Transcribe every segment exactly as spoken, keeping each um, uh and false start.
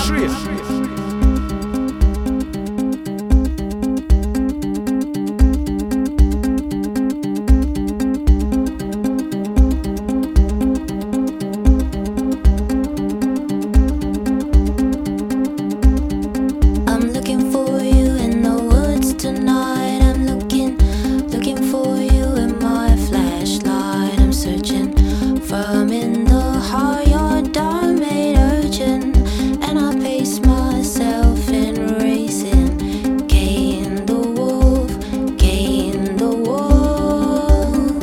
I'm looking for you in the woods tonight. I'm looking, looking for you in my flashlight. I'm searching from in the heart. Your door made urgent, and I pace myself in racing. Gain the wolf, gain the wolf.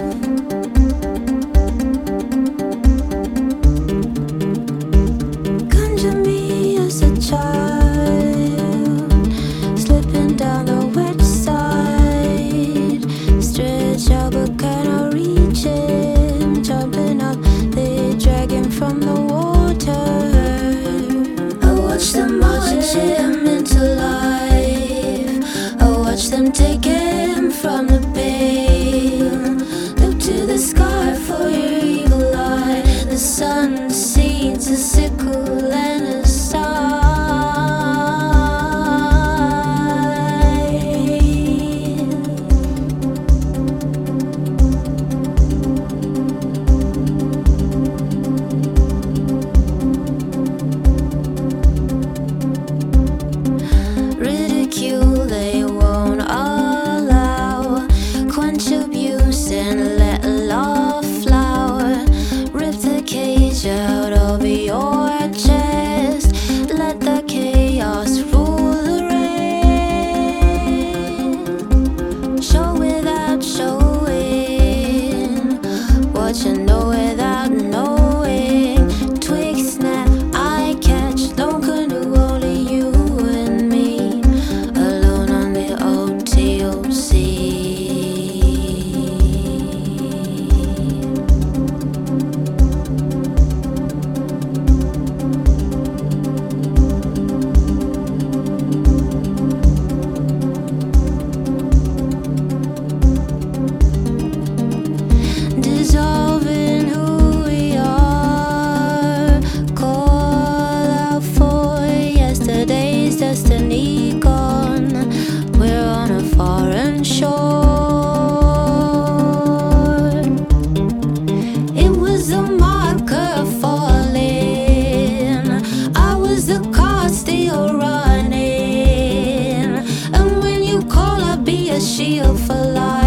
Conjure me as a child, slipping down the wet side. Stretch out but cannot reach it. Jumping up the dragon from the water. I watch them march him into life. I watch them take him from the pain. Look to the sky for your evil eye. The sun seeds a sickle and a sigh. Ridicule they won't allow. Quench abuse and let love flower. Rip the cage out of your chest. Let the chaos rule the rain. Show without showing. What you know without knowing. Twig snap, I catch. Lone canoe, only you and me. Alone on the O T O C. Dissolving who we are. Call out for yesterday's destiny gone. We're on a foreign shore. It was a marker falling. I was the car still running. And when you call, I'll be a shield for life.